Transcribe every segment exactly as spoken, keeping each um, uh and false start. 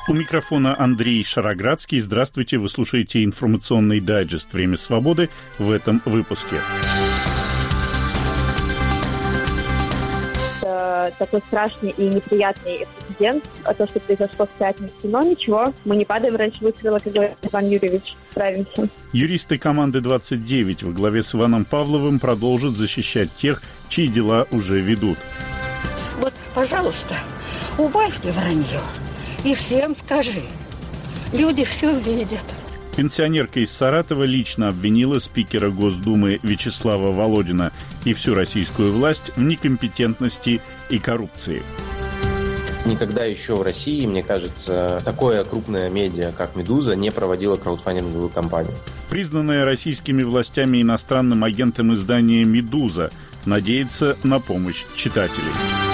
У микрофона Андрей Шароградский. Здравствуйте, вы слушаете информационный дайджест «Время свободы» в этом выпуске. Такой страшный и неприятный прецедент, то, что произошло в пятницу, но ничего, мы не падаем раньше выстрела, как говорит Иван Юрьевич, справимся. Юристы команды двадцать девять во главе с Иваном Павловым продолжат защищать тех, чьи дела уже ведут. Вот, пожалуйста, убавь ты вранье и всем скажи. Люди все видят. Пенсионерка из Саратова лично обвинила спикера Госдумы Вячеслава Володина и всю российскую власть в некомпетентности и коррупции. Никогда еще в России, мне кажется, такое крупное медиа, как «Медуза», не проводило краудфандинговую кампанию. Признанное российскими властями иностранным агентом издание «Медуза» надеется на помощь читателей.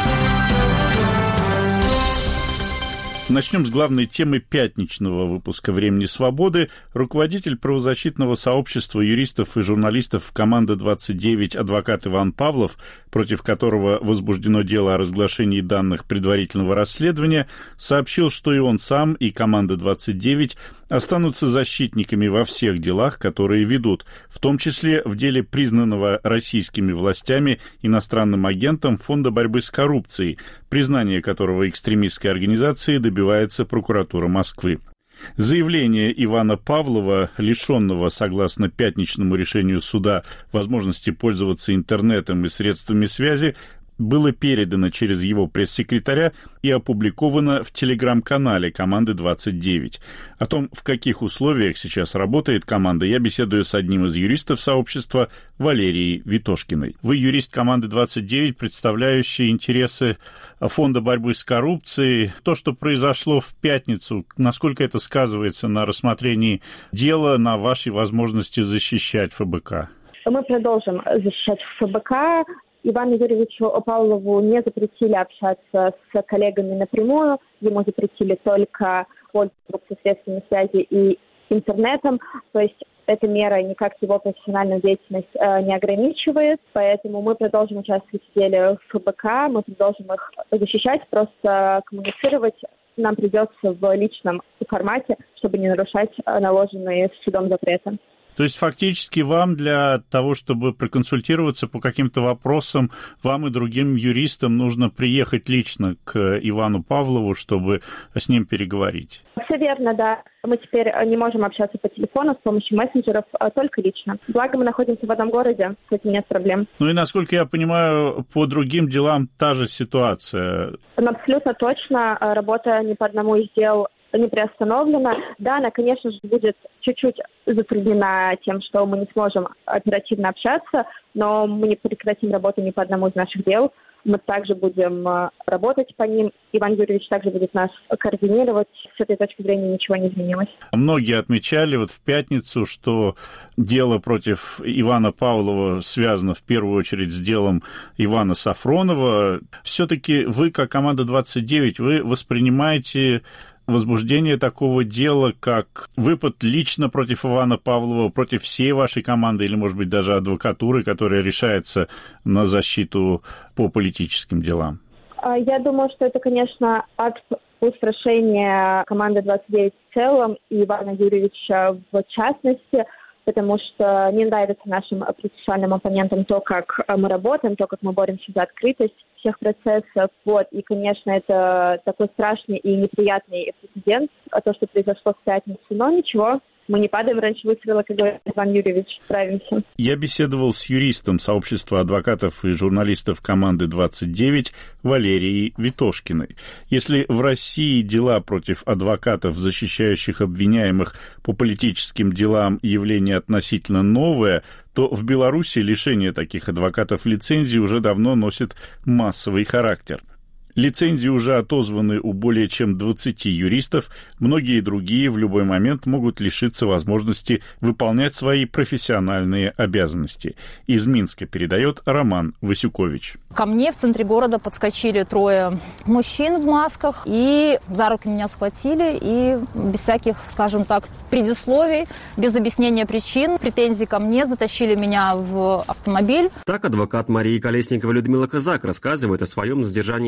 Начнем с главной темы пятничного выпуска «Времени свободы». Руководитель правозащитного сообщества юристов и журналистов команды двадцать девять адвокат Иван Павлов, против которого возбуждено дело о разглашении данных предварительного расследования, сообщил, что и он сам, и команда двадцать девять останутся защитниками во всех делах, которые ведут, в том числе в деле признанного российскими властями иностранным агентом Фонда борьбы с коррупцией, признание которого экстремистской организации добивается прокуратура Москвы. Заявление Ивана Павлова, лишенного, согласно пятничному решению суда, возможности пользоваться интернетом и средствами связи, было передано через его пресс-секретаря и опубликовано в телеграм-канале команды двадцать девять. О том, в каких условиях сейчас работает команда, я беседую с одним из юристов сообщества Валерией Витошкиной. Вы юрист команды двадцать девять, представляющий интересы Фонда борьбы с коррупцией. То, что произошло в пятницу, насколько это сказывается на рассмотрении дела, на вашей возможности защищать ФБК? Мы продолжим защищать ФБК. Ивану Юрьевичу Павлову не запретили общаться с коллегами напрямую, ему запретили только пользоваться средствами связи и интернетом, то есть эта мера никак его профессиональную деятельность э, не ограничивает, поэтому мы продолжим участвовать в деле ФБК, мы продолжим их защищать, просто коммуницировать нам придется в личном формате, чтобы не нарушать наложенные судом запреты. То есть фактически вам для того, чтобы проконсультироваться по каким-то вопросам, вам и другим юристам нужно приехать лично к Ивану Павлову, чтобы с ним переговорить? Все верно, да. Мы теперь не можем общаться по телефону с помощью мессенджеров, а только лично. Благо мы находимся в одном городе, с этим нет проблем. Ну и, насколько я понимаю, по другим делам та же ситуация. Абсолютно точно. Работа ни по одному из дел не приостановлена. Да, она, конечно же, будет чуть-чуть затруднена тем, что мы не сможем оперативно общаться, но мы не прекратим работу ни по одному из наших дел. Мы также будем работать по ним. Иван Юрьевич также будет нас координировать. С этой точки зрения ничего не изменилось. Многие отмечали вот в пятницу, что дело против Ивана Павлова связано в первую очередь с делом Ивана Сафронова. Все-таки вы, как команда двадцать девять, вы воспринимаете возбуждение такого дела, как выпад лично против Ивана Павлова, против всей вашей команды или, может быть, даже адвокатуры, которая решается на защиту по политическим делам? Я думаю, что это, конечно, акт устрашения команды двадцать девять в целом и Ивана Юрьевича в частности, потому что не нравится нашим процессуальным оппонентам то, как мы работаем, то, как мы боремся за открытость всех процессов. Вот. И, конечно, это такой страшный и неприятный прецедент, то, что произошло в пятницу. Но ничего, мы не падаем раньше выстрела, как говорит Иван Юрьевич, справимся. Я беседовал с юристом сообщества адвокатов и журналистов команды двадцать девять Валерией Витошкиной. Если в России дела против адвокатов, защищающих обвиняемых по политическим делам, явление относительно новое, то в Беларуси лишение таких адвокатов лицензии уже давно носит массовый характер. Лицензии уже отозваны у более чем двадцати юристов, многие другие в любой момент могут лишиться возможности выполнять свои профессиональные обязанности. Из Минска передает Роман Васюкович. Ко мне в центре города подскочили трое мужчин в масках и за руки меня схватили и без всяких, скажем так, предисловий, без объяснения причин, претензий ко мне затащили меня в автомобиль. Так адвокат Марии Колесниковой Людмила Казак рассказывает о своем задержании в сентябре.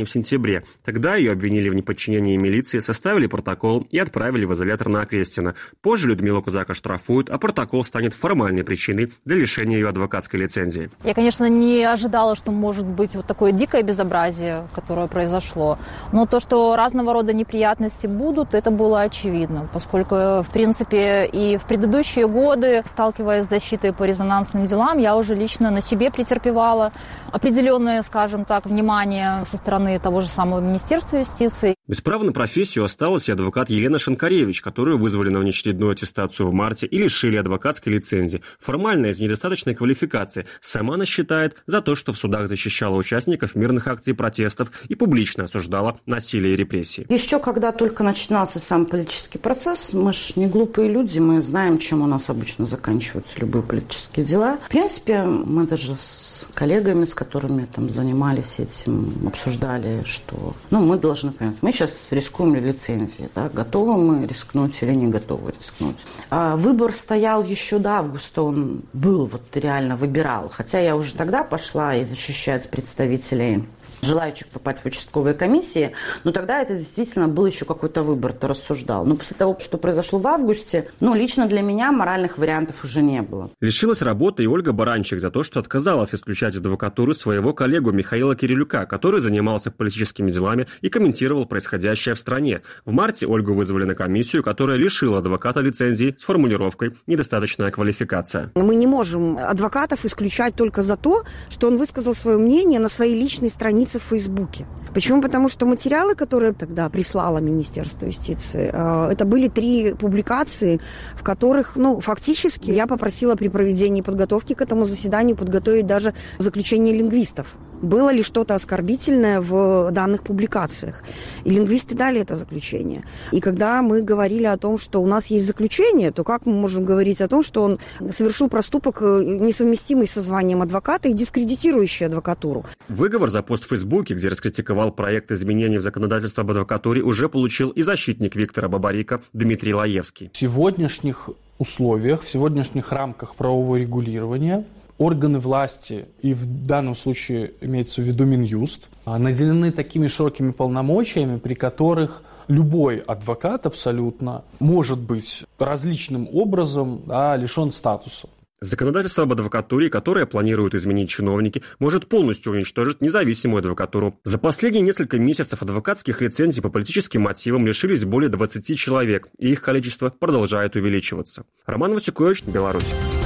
октябре. Тогда ее обвинили в неподчинении милиции, составили протокол и отправили в изолятор на Окрестина. Позже Людмилу Кузак оштрафуют, а протокол станет формальной причиной для лишения ее адвокатской лицензии. Я, конечно, не ожидала, что может быть вот такое дикое безобразие, которое произошло. Но то, что разного рода неприятности будут, это было очевидно, поскольку, в принципе, и в предыдущие годы, сталкиваясь с защитой по резонансным делам, я уже лично на себе претерпевала определенное, скажем так, внимание со стороны того же самого Министерства юстиции. Без права на профессию осталась и адвокат Елена Шинкаревич, которую вызвали на внеочередную аттестацию в марте и лишили адвокатской лицензии. Формально из-за недостаточной квалификации. Сама она считает за то, что в судах защищала участников мирных акций протестов и публично осуждала насилие и репрессии. Еще когда только начинался сам политический процесс, мы же не глупые люди, мы знаем, чем у нас обычно заканчиваются любые политические дела. В принципе, мы даже с коллегами, с которыми там занимались этим, обсуждали, что ну, мы должны понять, мы сейчас рискуем ли лицензией, да, готовы мы рискнуть или не готовы рискнуть. А выбор стоял еще до августа, он был, вот реально выбирал. Хотя я уже тогда пошла и защищать представителей желающих попасть в участковые комиссии, но тогда это действительно был еще какой-то выбор, ты рассуждал. Но после того, что произошло в августе, ну, лично для меня моральных вариантов уже не было. Лишилась работы и Ольга Баранчик за то, что отказалась исключать из адвокатуры своего коллегу Михаила Кирилюка, который занимался политическими делами и комментировал происходящее в стране. В марте Ольгу вызвали на комиссию, которая лишила адвоката лицензии с формулировкой «недостаточная квалификация». Мы не можем адвокатов исключать только за то, что он высказал свое мнение на своей личной странице в Фейсбуке. Почему? Потому что материалы, которые тогда прислало Министерство юстиции, это были три публикации, в которых, ну, фактически я попросила при проведении подготовки к этому заседанию подготовить даже заключение лингвистов. Было ли что-то оскорбительное в данных публикациях. И лингвисты дали это заключение. И когда мы говорили о том, что у нас есть заключение, то как мы можем говорить о том, что он совершил проступок, несовместимый со званием адвоката и дискредитирующий адвокатуру? Выговор за пост в Фейсбуке, где раскритиковал проект изменений в законодательство об адвокатуре, уже получил и защитник Виктора Бабарика Дмитрий Лаевский. В сегодняшних условиях, в сегодняшних рамках правового регулирования органы власти, и в данном случае имеется в виду Минюст, наделены такими широкими полномочиями, при которых любой адвокат абсолютно может быть различным образом, да, лишен статуса. Законодательство об адвокатуре, которое планируют изменить чиновники, может полностью уничтожить независимую адвокатуру. За последние несколько месяцев адвокатских лицензий по политическим мотивам лишились более двадцати человек, и их количество продолжает увеличиваться. Роман Васюкович, Беларусь.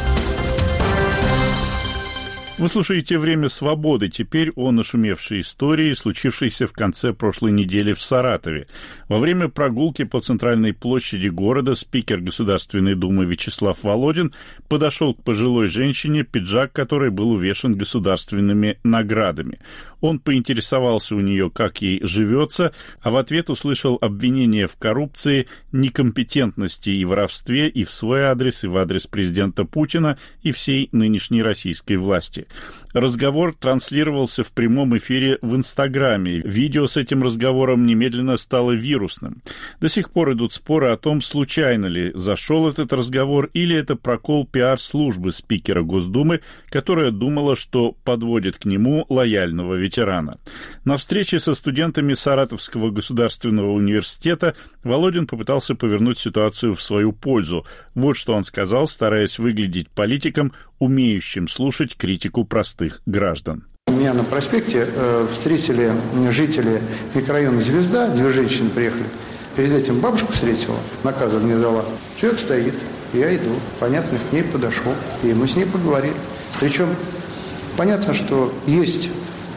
Вы слушаете «Время свободы». Теперь о нашумевшей истории, случившейся в конце прошлой недели в Саратове. Во время прогулки по центральной площади города спикер Государственной Думы Вячеслав Володин подошел к пожилой женщине, пиджак которой был увешан государственными наградами. Он поинтересовался у нее, как ей живется, а в ответ услышал обвинения в коррупции, некомпетентности и воровстве и в свой адрес, и в адрес президента Путина, и всей нынешней российской власти. Разговор транслировался в прямом эфире в Инстаграме. Видео с этим разговором немедленно стало вирусным. До сих пор идут споры о том, случайно ли зашел этот разговор или это прокол пиар-службы спикера Госдумы, которая думала, что подводит к нему лояльного ветерана. На встрече со студентами Саратовского государственного университета Володин попытался повернуть ситуацию в свою пользу. Вот что он сказал, стараясь выглядеть политиком, умеющим слушать критику простых граждан. Меня на проспекте э, встретили жители микрорайона «Звезда», две женщины приехали. Перед этим бабушку встретила, наказа мне дала. Человек стоит, я иду, понятно, к ней подошел, и мы с ней поговорили. Причем понятно, что есть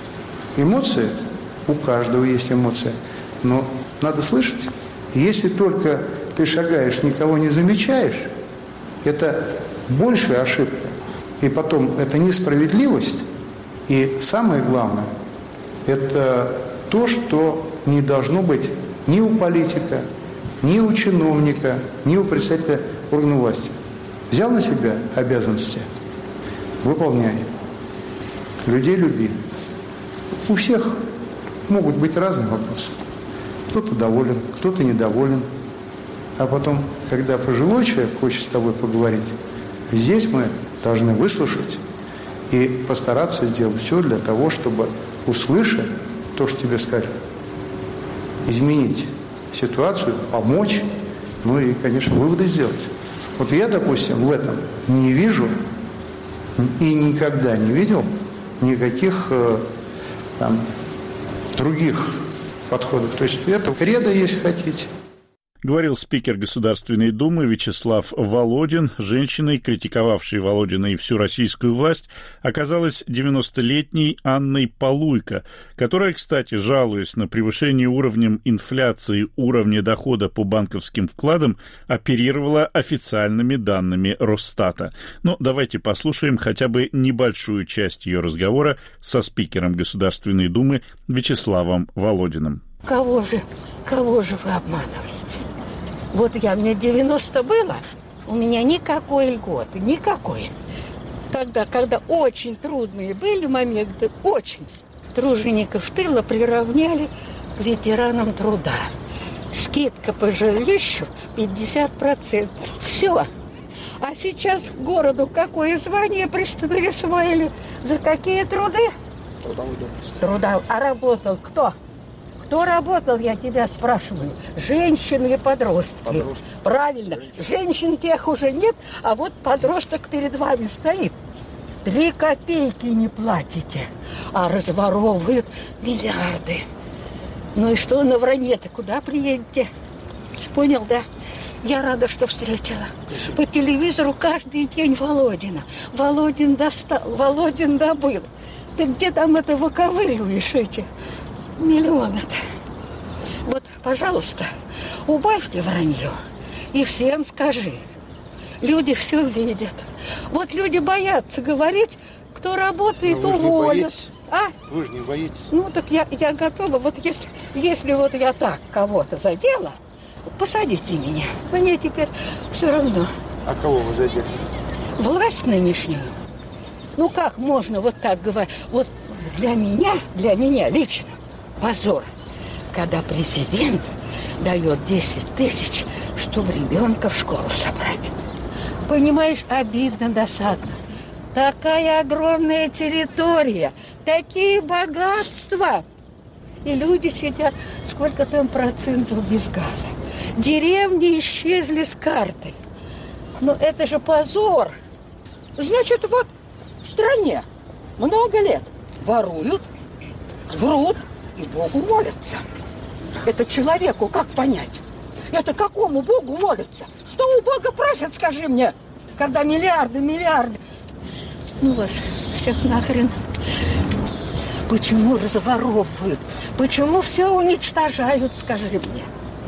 эмоции, у каждого есть эмоции, но надо слышать. Если только ты шагаешь, никого не замечаешь, это большая ошибка. И потом, это несправедливость. И самое главное, это то, что не должно быть ни у политика, ни у чиновника, ни у представителя органов власти. Взял на себя обязанности, выполняй. Людей люби. У всех могут быть разные вопросы. Кто-то доволен, кто-то недоволен. А потом, когда пожилой человек хочет с тобой поговорить, здесь мы должны выслушать и постараться сделать все для того, чтобы, услышать то, что тебе скажут, изменить ситуацию, помочь, ну и, конечно, выводы сделать. Вот я, допустим, в этом не вижу и никогда не видел никаких э, там других подходов. То есть это кредо, если хотите. Говорил спикер Государственной Думы Вячеслав Володин. Женщиной, критиковавшей Володина и всю российскую власть, оказалась девяностолетней Анной Полуйко, которая, кстати, жалуясь на превышение уровнем инфляции уровня дохода по банковским вкладам, оперировала официальными данными Росстата. Но давайте послушаем хотя бы небольшую часть ее разговора со спикером Государственной Думы Вячеславом Володиным. Кого же, кого же вы обманываете? Вот я, мне девяносто было, у меня никакой льготы, никакой. Тогда, когда очень трудные были моменты, очень, тружеников тыла приравняли к ветеранам труда. Скидка по жилищу пятьдесят процентов. Все. А сейчас городу какое звание присвоили? За какие труды? Трудовой допуск. Труда. А работал кто? Кто работал, я тебя спрашиваю? Женщины и подростки. Подростки. Правильно. Женщин тех уже нет, а вот подросток перед вами стоит. Три копейки не платите, а разворовывают миллиарды. Ну и что на вранье-то? Куда приедете? Понял, да? Я рада, что встретила. По телевизору каждый день Володина. Володин достал, Володин добыл. Ты где там это выковыриваешь, эти миллионы-то? Вот, пожалуйста, убавьте вранье и всем скажи. Люди все видят. Вот люди боятся говорить, кто работает, уволят. А? Вы же не боитесь. Ну, так я, я готова. Вот если, если вот я так кого-то задела, посадите меня. Мне теперь все равно. А кого вы задели? Власть нынешнюю. Ну, как можно вот так говорить? Вот для меня, для меня лично позор, когда президент дает десять тысяч, чтобы ребенка в школу собрать. Понимаешь, обидно, досадно. Такая огромная территория, такие богатства. И люди сидят, сколько там процентов без газа. Деревни исчезли с карты. Но это же позор. Значит, вот в стране много лет воруют, врут и Богу молятся. Это человеку как понять? Это какому Богу молятся? Что у Бога просят, скажи мне, когда миллиарды, миллиарды. Ну вас всех нахрен. Почему разворовывают? Почему все уничтожают, скажи мне?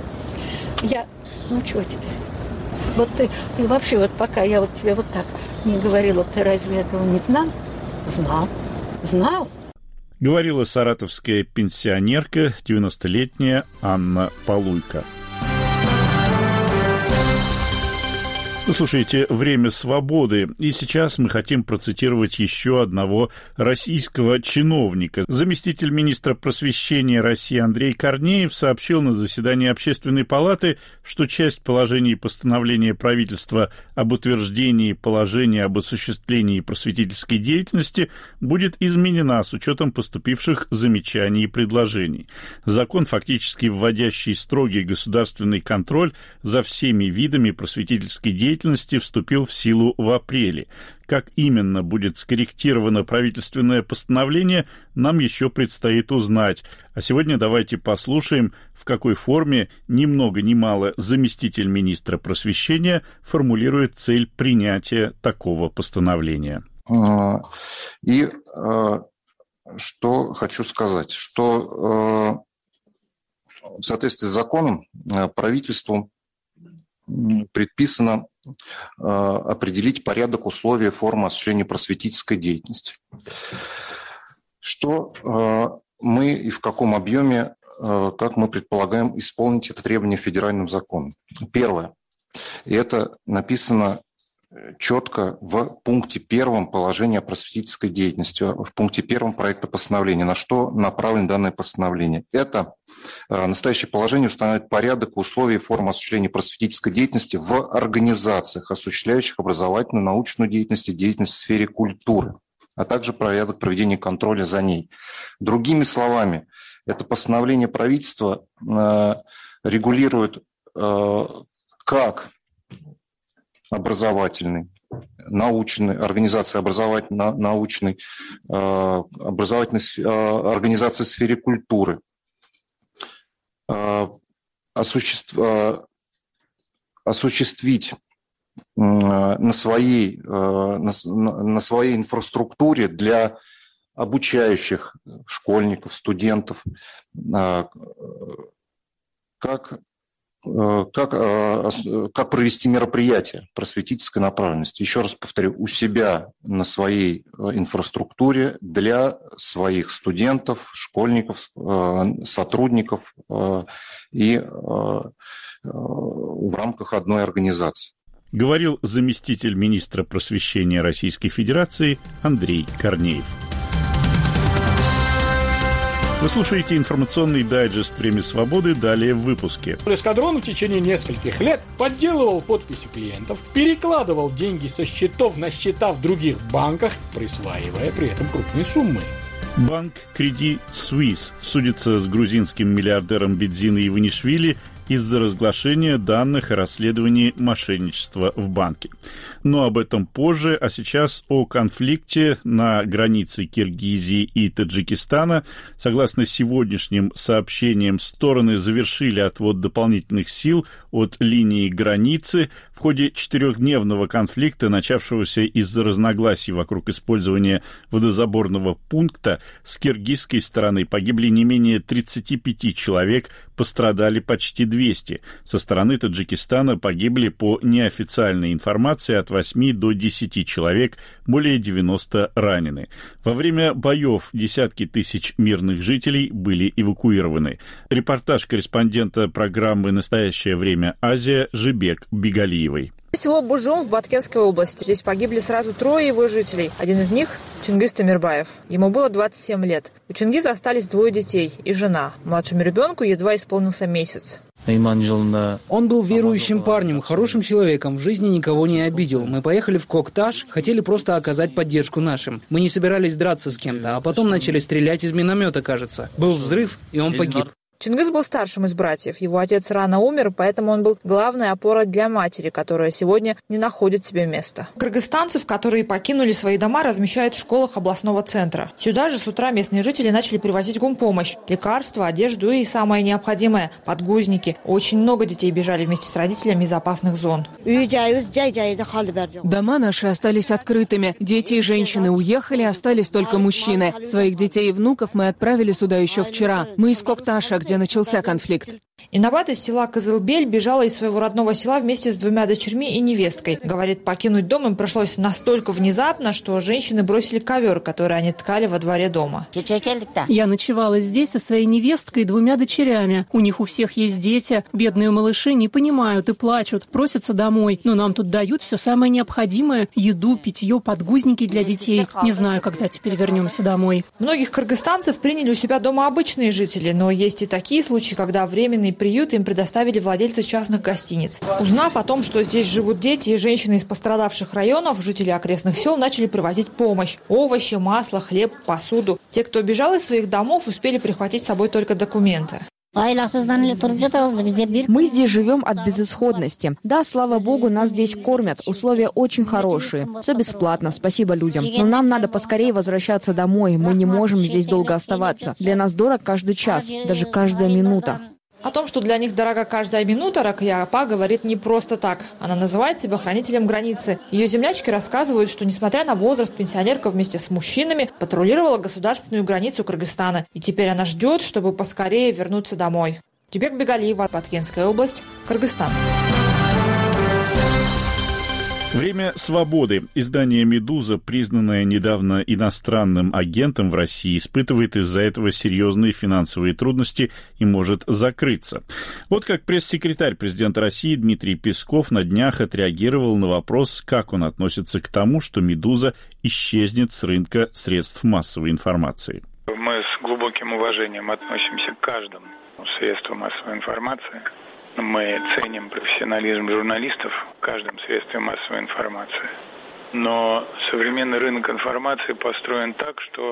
Я, ну что тебе? Вот ты, ты вообще, вот пока я вот тебе вот так не говорила, ты разве этого не знал? Знал. Знал. Говорила саратовская пенсионерка, девяностолетняя Анна Полуйко. Вы слушаете «Время свободы», и сейчас мы хотим процитировать еще одного российского чиновника. Заместитель министра просвещения России Андрей Корнеев сообщил на заседании Общественной палаты, что часть положений постановления правительства об утверждении положения об осуществлении просветительской деятельности будет изменена с учетом поступивших замечаний и предложений. Закон, фактически вводящий строгий государственный контроль за всеми видами просветительской деятельности, вступил в силу в апреле. Как именно будет скорректировано правительственное постановление, нам еще предстоит узнать. А сегодня давайте послушаем, в какой форме ни много ни мало заместитель министра просвещения формулирует цель принятия такого постановления. И что хочу сказать, что в соответствии с законом правительству предписано определить порядок, условия, формы осуществления просветительской деятельности. Что мы и в каком объеме, как мы предполагаем, исполнить это требование федеральным законом. Первое. И это написано четко в пункте первом положения о просветительской деятельности, в пункте первом проекта постановления, на что направлено данное постановление. Это настоящее положение устанавливает порядок, условия и формы осуществления просветительской деятельности в организациях, осуществляющих образовательную, научную деятельность и деятельность в сфере культуры, а также порядок проведения контроля за ней. Другими словами, Это постановление правительства регулирует как образовательный, научной, организации образовательной, научной, образовательной организации в сфере культуры, осуществ, осуществить на своей, на, на своей инфраструктуре для обучающих школьников, студентов, как, как, как провести мероприятия просветительской направленности. Еще раз повторю, у себя на своей инфраструктуре для своих студентов, школьников, сотрудников и в рамках одной организации. Говорил заместитель министра просвещения Российской Федерации Андрей Корнеев. Вы слушаете информационный дайджест «Время свободы». Далее в выпуске. Эскадрон в течение нескольких лет подделывал подписи клиентов, перекладывал деньги со счетов на счета в других банках, присваивая при этом крупные суммы. Банк Credit Suisse судится с грузинским миллиардером Бедзиной Иванишвили из-за разглашения данных о расследовании мошенничества в банке. Но об этом позже, а сейчас о конфликте на границе Киргизии и Таджикистана. Согласно сегодняшним сообщениям, стороны завершили отвод дополнительных сил от линии границы. В ходе четырехдневного конфликта, начавшегося из-за разногласий вокруг использования водозаборного пункта, с киргизской стороны погибли не менее тридцати пяти человек, пострадали почти двести. Со стороны Таджикистана погибли, по неофициальной информации, от восьми до десяти человек, более девяноста ранены. Во время боев десятки тысяч мирных жителей были эвакуированы. Репортаж корреспондента программы «Настоящее время Азия» Жибек Бигалиевой. Село Бужон в Баткенской области. Здесь погибли сразу трое его жителей. Один из них – Чингиз Тамирбаев. Ему было двадцать семь лет. У Чингиза остались двое детей и жена. Младшему ребенку едва исполнился месяц. Он был верующим парнем, хорошим человеком, в жизни никого не обидел. Мы поехали в Кокташ, хотели просто оказать поддержку нашим. Мы не собирались драться с кем-то, а потом начали стрелять из миномета, кажется. Был взрыв, и он погиб. Чингиз был старшим из братьев. Его отец рано умер, поэтому он был главной опорой для матери, которая сегодня не находит себе места. Кыргызстанцев, которые покинули свои дома, размещают в школах областного центра. Сюда же с утра местные жители начали привозить гумпомощь, лекарства, одежду и самое необходимое – подгузники. Очень много детей бежали вместе с родителями из опасных зон. Дома наши остались открытыми. Дети и женщины уехали, остались только мужчины. Своих детей и внуков мы отправили сюда еще вчера. Мы из Кокташа, где начался конфликт. Инабат из села Кызылбель бежала из своего родного села вместе с двумя дочерьми и невесткой. Говорит, покинуть дом им пришлось настолько внезапно, что женщины бросили ковер, который они ткали во дворе дома. Я ночевала здесь со своей невесткой и двумя дочерями. У них у всех есть дети. Бедные малыши не понимают и плачут, просятся домой. Но нам тут дают все самое необходимое – еду, питье, подгузники для детей. Не знаю, когда теперь вернемся домой. Многих кыргызстанцев приняли у себя дома обычные жители, но есть и такие случаи, когда временный приют им предоставили владельцы частных гостиниц. Узнав о том, что здесь живут дети и женщины из пострадавших районов, жители окрестных сел начали привозить помощь – овощи, масло, хлеб, посуду. Те, кто бежал из своих домов, успели прихватить с собой только документы. Мы здесь живем от безысходности. Да, слава богу, нас здесь кормят. Условия очень хорошие. Все бесплатно, спасибо людям. Но нам надо поскорее возвращаться домой. Мы не можем здесь долго оставаться. Для нас дорог каждый час, даже каждая минута. О том, что для них дорога каждая минута, Ракия Апа говорит не просто так. Она называет себя хранителем границы. Ее землячки рассказывают, что, несмотря на возраст, пенсионерка вместе с мужчинами патрулировала государственную границу Кыргызстана. И теперь она ждет, чтобы поскорее вернуться домой. Жибек Бигалиева, Баткенская область, Кыргызстан. «Время свободы». Издание «Медуза», признанное недавно иностранным агентом в России, испытывает из-за этого серьезные финансовые трудности и может закрыться. Вот как пресс-секретарь президента России Дмитрий Песков на днях отреагировал на вопрос, как он относится к тому, что «Медуза» исчезнет с рынка средств массовой информации. Мы с глубоким уважением относимся к каждому средству массовой информации. Мы ценим профессионализм журналистов в каждом средстве массовой информации. Но современный рынок информации построен так, что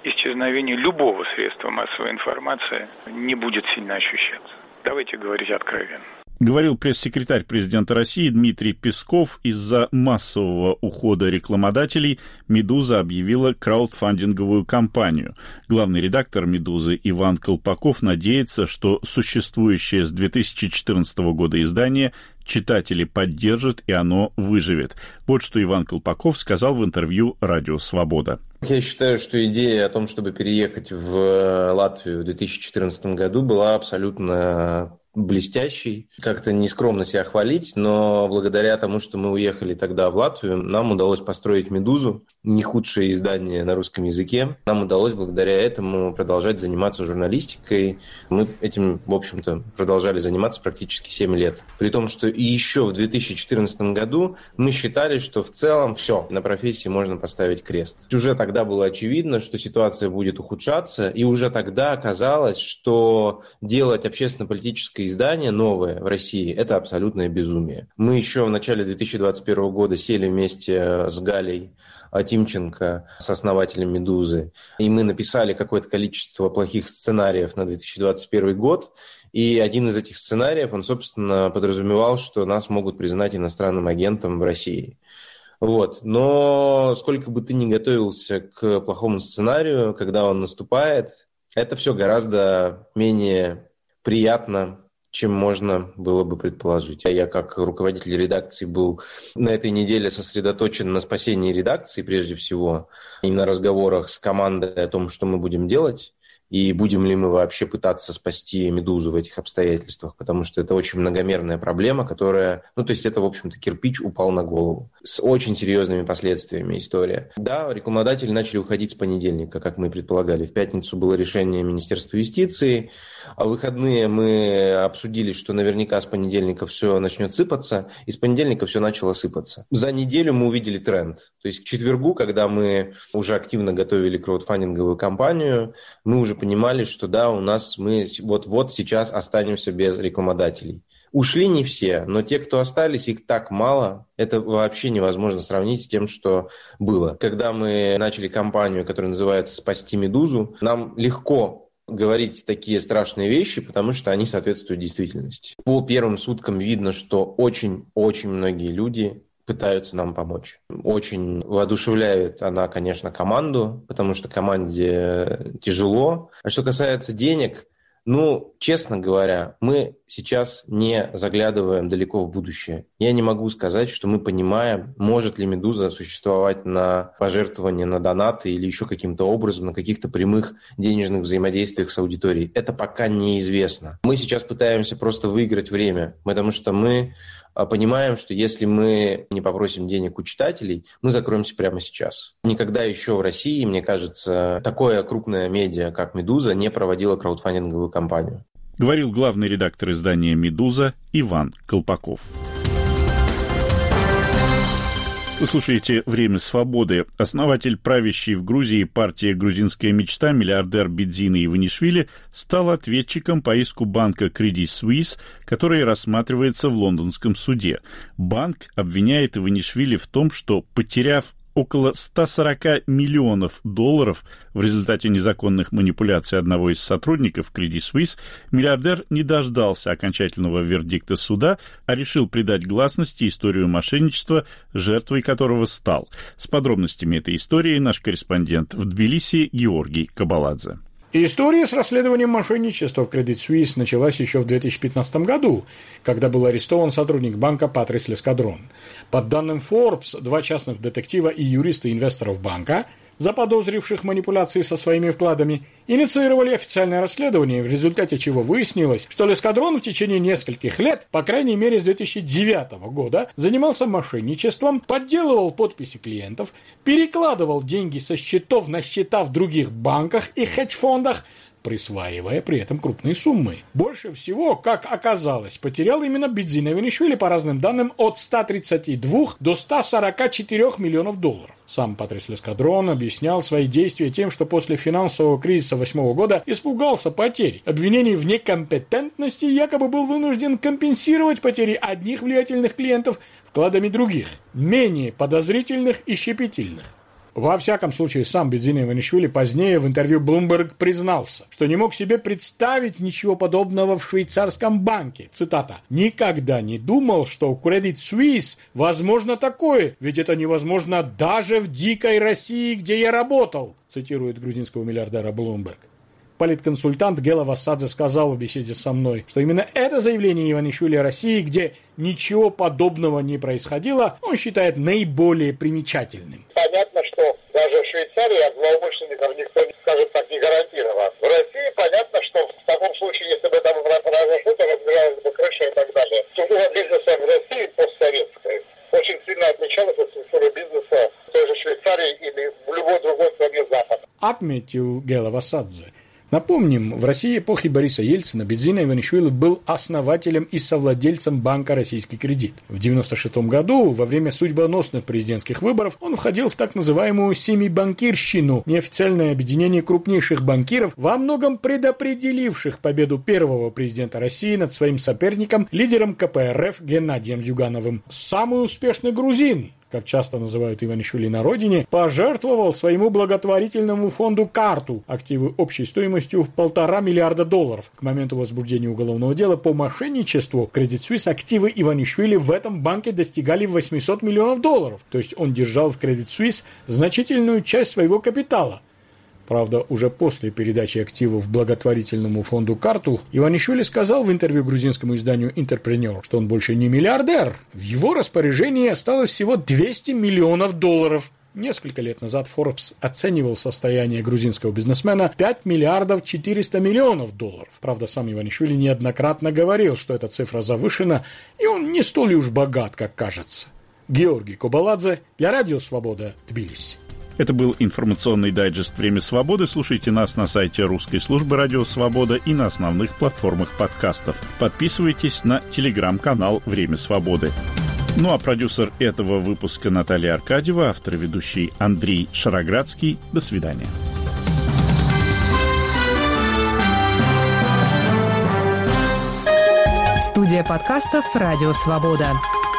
исчезновение любого средства массовой информации не будет сильно ощущаться. Давайте говорить откровенно. Говорил пресс-секретарь президента России Дмитрий Песков. Из-за массового ухода рекламодателей «Медуза» объявила краудфандинговую кампанию. Главный редактор «Медузы» Иван Колпаков надеется, что существующее с две тысячи четырнадцатого года издание читатели поддержат и оно выживет. Вот что Иван Колпаков сказал в интервью «Радио Свобода». Я считаю, что идея о том, чтобы переехать в Латвию в две тысячи четырнадцатом году, была абсолютно блестящий. Как-то нескромно себя хвалить, но благодаря тому, что мы уехали тогда в Латвию, нам удалось построить «Медузу», не худшее издание на русском языке. Нам удалось благодаря этому продолжать заниматься журналистикой. Мы этим, в общем-то, продолжали заниматься практически семь лет. При том, что и еще в две тысячи четырнадцатом году мы считали, что в целом все, на профессии можно поставить крест. Уже тогда было очевидно, что ситуация будет ухудшаться, и уже тогда оказалось, что делать общественно-политическое издание новое в России – это абсолютное безумие. Мы еще в начале две тысячи двадцать первого года сели вместе с Галей Тимченко, с основателем «Медузы», и мы написали какое-то количество плохих сценариев на две тысячи двадцать первый год, и один из этих сценариев, он, собственно, подразумевал, что нас могут признать иностранным агентом в России. Вот. Но сколько бы ты ни готовился к плохому сценарию, когда он наступает, это все гораздо менее приятно, чем можно было бы предположить. Я, как руководитель редакции, был на этой неделе сосредоточен на спасении редакции, прежде всего, и на разговорах с командой о том, что мы будем делать, и будем ли мы вообще пытаться спасти «Медузу» в этих обстоятельствах, потому что это очень многомерная проблема, которая, ну, то есть это, в общем-то, кирпич упал на голову, с очень серьезными последствиями история. Да, рекламодатели начали уходить с понедельника, как мы предполагали. В пятницу было решение Министерства юстиции, а в выходные мы обсудили, что наверняка с понедельника все начнет сыпаться, и с понедельника все начало сыпаться. За неделю мы увидели тренд. То есть к четвергу, когда мы уже активно готовили краудфандинговую кампанию, мы уже понимали, что да, у нас мы вот-вот сейчас останемся без рекламодателей. Ушли не все, но те, кто остались, их так мало, это вообще невозможно сравнить с тем, что было. Когда мы начали кампанию, которая называется «Спасти Медузу», нам легко говорить такие страшные вещи, потому что они соответствуют действительности. По первым суткам видно, что очень-очень многие люди пытаются нам помочь. Очень воодушевляет она, конечно, команду, потому что команде тяжело. А что касается денег, ну, честно говоря, мы сейчас не заглядываем далеко в будущее. Я не могу сказать, что мы понимаем, может ли «Медуза» существовать на пожертвования, на донаты или еще каким-то образом, на каких-то прямых денежных взаимодействиях с аудиторией. Это пока неизвестно. Мы сейчас пытаемся просто выиграть время, потому что мы понимаем, что если мы не попросим денег у читателей, мы закроемся прямо сейчас. Никогда еще в России, мне кажется, такое крупное медиа, как «Медуза», не проводило краудфандинговую кампанию. Говорил главный редактор издания «Медуза» Иван Колпаков. Вы слушаете «Время свободы». Основатель правящей в Грузии партии «Грузинская мечта» миллиардер Бидзина Иванишвили стал ответчиком по иску банка Credit Suisse, который рассматривается в лондонском суде. Банк обвиняет Иванишвили в том, что, потеряв около ста сорока миллионов долларов в результате незаконных манипуляций одного из сотрудников Credit Suisse, миллиардер не дождался окончательного вердикта суда, а решил придать гласности историю мошенничества, жертвой которого стал. С подробностями этой истории наш корреспондент в Тбилиси Георгий Кабаладзе. История с расследованием мошенничества в Credit Suisse началась еще в две тысячи пятнадцатом году, когда был арестован сотрудник банка Патрис Лескадрон. Под данным Forbes, два частных детектива и юристы инвесторов банка, заподозривших манипуляции со своими вкладами, инициировали официальное расследование, в результате чего выяснилось, что Лескадрон в течение нескольких лет, по крайней мере с две тысячи девятого года, занимался мошенничеством, подделывал подписи клиентов, перекладывал деньги со счетов на счета в других банках и хедж-фондах, присваивая при этом крупные суммы. Больше всего, как оказалось, потерял именно Бидзина Иванишвили, по разным данным, от ста тридцати двух до ста сорока четырёх миллионов долларов. Сам Патрис Лескадрон объяснял свои действия тем, что после финансового кризиса две тысячи восьмого года испугался потерь, обвинений в некомпетентности, якобы был вынужден компенсировать потери одних влиятельных клиентов вкладами других, менее подозрительных и щепетильных. Во всяком случае, сам Бедзина Иванишвили позднее в интервью Bloomberg признался, что не мог себе представить ничего подобного в швейцарском банке. Цитата. «Никогда не думал, что у Credit Suisse возможно такое, ведь это невозможно даже в дикой России, где я работал», цитирует грузинского миллиардера Bloomberg. Политконсультант Гела Васадзе сказал в беседе со мной, что именно это заявление Иванишвили о России, где ничего подобного не происходило, он считает наиболее примечательным. Понятно, что даже в Швейцарии от злоумышленников никто, скажем так, не гарантирован. В России понятно, что в таком случае, если бы там произошло, то разбиралась бы крыша и так далее. Структура бизнеса в России постсоветская очень сильно отличалась от структуры бизнеса в той же Швейцарии или в любой другой стране Запада. Отметил Гела Васадзе. Напомним, в России эпохи Бориса Ельцина Бедзина Иванишвили был основателем и совладельцем банка «Российский кредит». В девяносто шестом году, во время судьбоносных президентских выборов, он входил в так называемую «семибанкирщину», неофициальное объединение крупнейших банкиров, во многом предопределивших победу первого президента России над своим соперником, лидером ка пэ эр эф Геннадием Зюгановым. Самый успешный грузин, как часто называют Иванишвили на родине, пожертвовал своему благотворительному фонду «Карту» активы общей стоимостью в полтора миллиарда долларов. К моменту возбуждения уголовного дела по мошенничеству Credit Suisse активы Иванишвили в этом банке достигали восемьсот миллионов долларов. То есть он держал в Credit Suisse значительную часть своего капитала. Правда, уже после передачи активов благотворительному фонду «Карту» Иванишвили сказал в интервью грузинскому изданию «Интерпренер», что он больше не миллиардер. В его распоряжении осталось всего двести миллионов долларов. Несколько лет назад Forbes оценивал состояние грузинского бизнесмена пять миллиардов четыреста миллионов долларов. Правда, сам Иванишвили неоднократно говорил, что эта цифра завышена, и он не столь уж богат, как кажется. Георгий Кобаладзе для Радио Свобода, Тбилиси. Это был информационный дайджест «Время свободы». Слушайте нас на сайте русской службы «Радио Свобода» и на основных платформах подкастов. Подписывайтесь на телеграм-канал «Время свободы». Ну а продюсер этого выпуска Наталья Аркадьева, автор и ведущий Андрей Шароградский. До свидания. Студия подкастов «Радио Свобода».